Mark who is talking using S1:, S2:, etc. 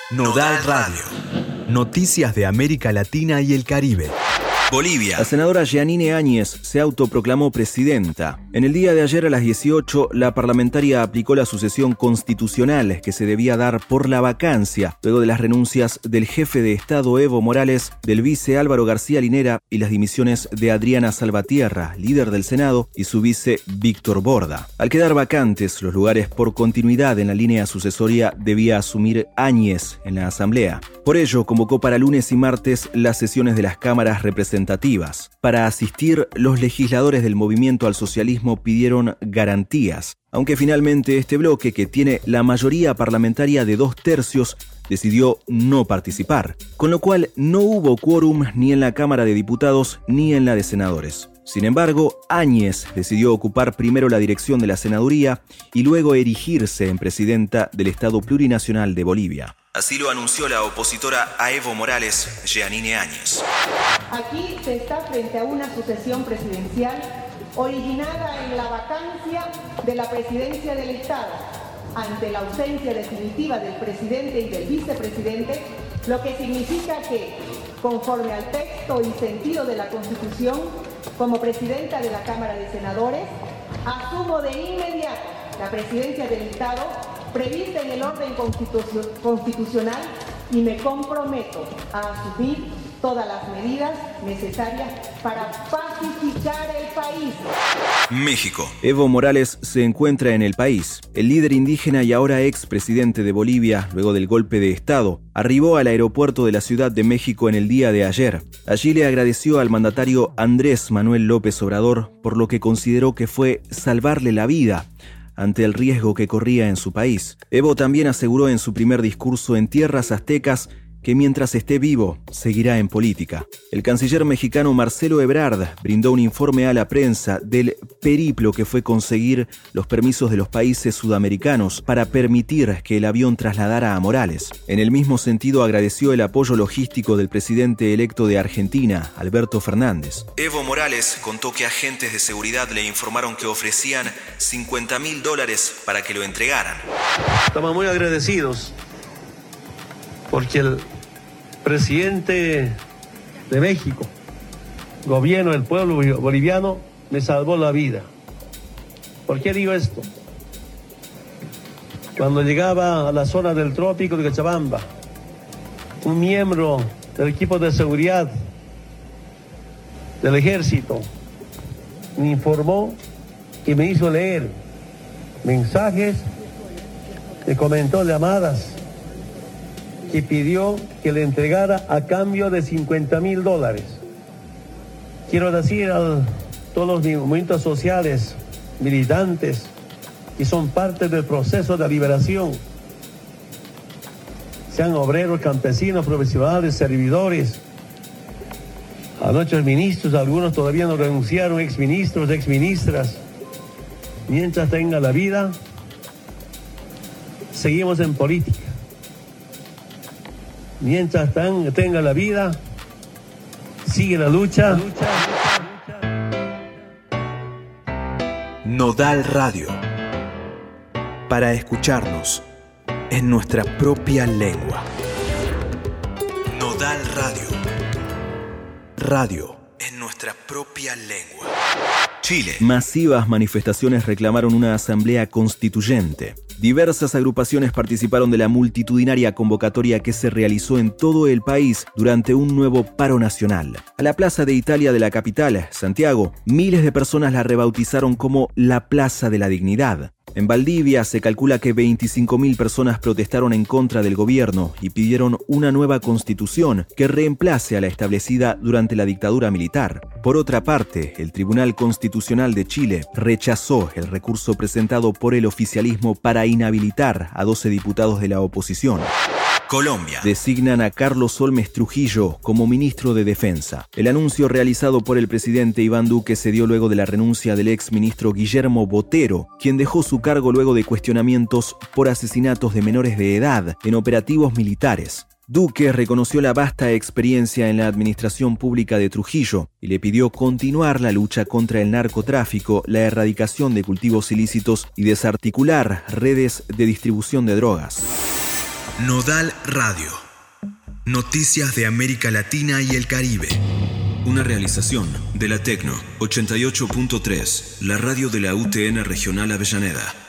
S1: Nodal Radio. Noticias de América Latina y el Caribe. Bolivia.
S2: La senadora Jeanine Áñez se autoproclamó presidenta. En el día de ayer a las 18, la parlamentaria aplicó la sucesión constitucional que se debía dar por la vacancia, luego de las renuncias del jefe de Estado Evo Morales, del vice Álvaro García Linera y las dimisiones de Adriana Salvatierra, líder del Senado, y su vice Víctor Borda. Al quedar vacantes los lugares por continuidad en la línea sucesoria, debía asumir Áñez en la Asamblea. Por ello, convocó para lunes y martes las sesiones de las cámaras representativas. Para asistir, los legisladores del Movimiento al Socialismo pidieron garantías, aunque finalmente este bloque, que tiene la mayoría parlamentaria de 2/3, decidió no participar, con lo cual no hubo quórum ni en la Cámara de Diputados ni en la de Senadores. Sin embargo, Áñez decidió ocupar primero la dirección de la senaduría y luego erigirse en presidenta del Estado Plurinacional de Bolivia. Así lo anunció la opositora a Evo Morales, Jeanine Áñez.
S3: Aquí se está frente a una sucesión presidencial originada en la vacancia de la presidencia del Estado, ante la ausencia definitiva del presidente y del vicepresidente, lo que significa que, conforme al texto y sentido de la Constitución, como presidenta de la Cámara de Senadores, asumo de inmediato la presidencia del Estado prevista en el orden constitucional y me comprometo a asumir todas las medidas necesarias para pacificar el país.
S2: México. Evo Morales se encuentra en el país. El líder indígena y ahora expresidente de Bolivia, luego del golpe de Estado, arribó al aeropuerto de la Ciudad de México en el día de ayer. Allí le agradeció al mandatario Andrés Manuel López Obrador por lo que consideró que fue salvarle la vida ante el riesgo que corría en su país. Evo también aseguró en su primer discurso en tierras aztecas que mientras esté vivo, seguirá en política. El canciller mexicano Marcelo Ebrard brindó un informe a la prensa del periplo que fue conseguir los permisos de los países sudamericanos para permitir que el avión trasladara a Morales. En el mismo sentido, agradeció el apoyo logístico del presidente electo de Argentina, Alberto Fernández. Evo Morales contó que agentes de seguridad le informaron que ofrecían $50,000 para que lo entregaran.
S4: Estamos muy agradecidos porque el presidente de México, gobierno del pueblo boliviano, me salvó la vida. ¿Por qué digo esto? Cuando llegaba a la zona del trópico de Cochabamba, un miembro del equipo de seguridad del ejército me informó y me hizo leer mensajes, me comentó llamadas y pidió que le entregara a cambio de $50,000. Quiero decir a todos los movimientos sociales, militantes, que son parte del proceso de liberación, sean obreros, campesinos, profesionales, servidores, a nuestros ministros, algunos todavía no renunciaron, exministros, exministras, mientras tenga la vida, seguimos en política. Mientras tenga la vida, sigue la lucha.
S1: Nodal Radio. Para escucharnos en nuestra propia lengua. Nodal Radio. Radio en nuestra propia lengua. Chile.
S2: Masivas manifestaciones reclamaron una asamblea constituyente. Diversas agrupaciones participaron de la multitudinaria convocatoria que se realizó en todo el país durante un nuevo paro nacional. A la Plaza de Italia de la capital, Santiago, miles de personas la rebautizaron como la Plaza de la Dignidad. En Valdivia se calcula que 25.000 personas protestaron en contra del gobierno y pidieron una nueva constitución que reemplace a la establecida durante la dictadura militar. Por otra parte, el Tribunal Constitucional de Chile rechazó el recurso presentado por el oficialismo para inhabilitar a 12 diputados de la oposición.
S1: Colombia.
S2: Designan a Carlos Holmes Trujillo como ministro de Defensa. El anuncio realizado por el presidente Iván Duque se dio luego de la renuncia del ex ministro Guillermo Botero, quien dejó su cargo luego de cuestionamientos por asesinatos de menores de edad en operativos militares. Duque reconoció la vasta experiencia en la administración pública de Trujillo y le pidió continuar la lucha contra el narcotráfico, la erradicación de cultivos ilícitos y desarticular redes de distribución de drogas.
S1: Nodal Radio. Noticias de América Latina y el Caribe.
S2: Una realización de la Tecno 88.3, la radio de la UTN Regional Avellaneda.